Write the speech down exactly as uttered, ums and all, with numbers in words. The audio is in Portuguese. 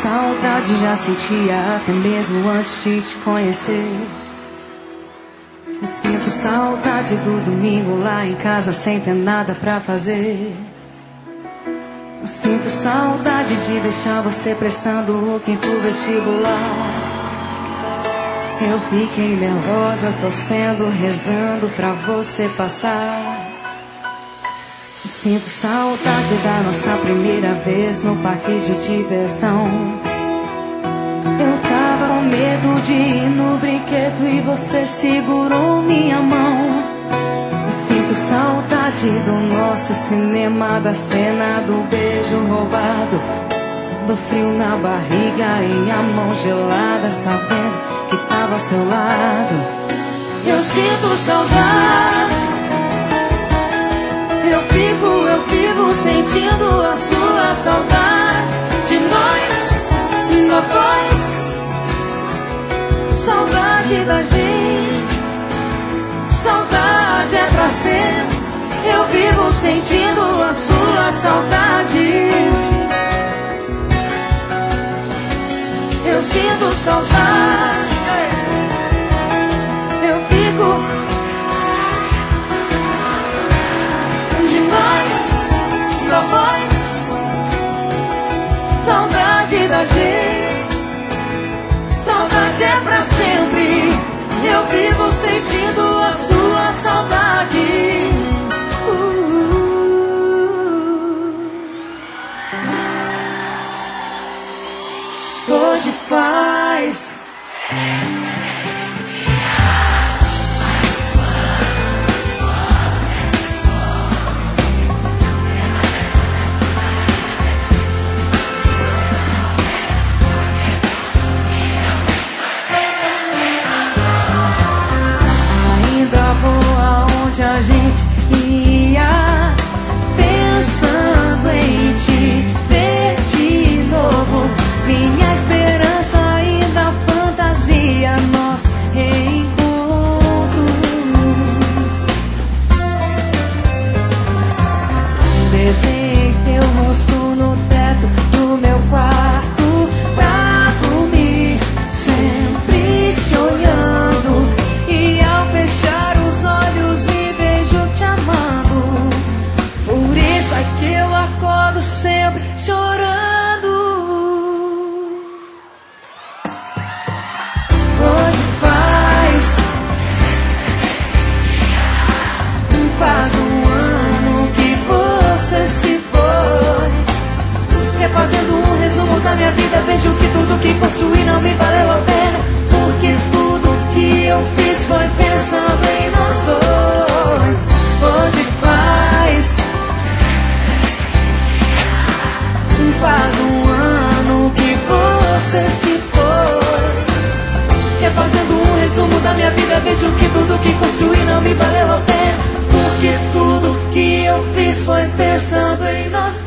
saudade, já sentia até mesmo antes de te conhecer. Eu sinto saudade do domingo lá em casa sem ter nada pra fazer. Eu sinto saudade de deixar você prestando o quinto vestibular. Eu fiquei nervosa, torcendo, rezando pra você passar. Eu sinto saudade da nossa primeira vez no parque de diversão. Eu tava com medo de ir no brinquedo e você segurou minha mão. Eu sinto saudade do nosso cinema, da cena do beijo roubado, do frio na barriga e a mão gelada, sabendo que tava ao seu lado. Eu sinto saudade. Eu fico, eu vivo sentindo a sua saudade. De nós, nós dois. Saudade da gente. Saudade é pra sempre. Eu vivo sentindo a sua saudade. Eu sinto saudade. Eu fico de nós, da voz. Saudade da gente. Saudade é pra sempre. Eu vivo sentindo a sua saudade. uh. Hoje faz a gente ia, pensando em te ver de novo. Minha esperança ainda fantasia nosso reencontro. Desenhei teu rosto no teto do meu quarto pra dormir, sempre te olhando. E ao fechar os olhos que eu acordo sempre chorando. Hoje faz Faz um ano que você se foi. Refazendo um resumo da minha vida, vejo que tudo que construí não me valeu a pena, porque tudo que eu fiz foi pensando em nós dois. Hoje faz Faz um ano que você se foi. Refazendo um resumo da minha vida, vejo que tudo que construí não me valeu a pena, porque tudo que eu fiz foi pensando em nós.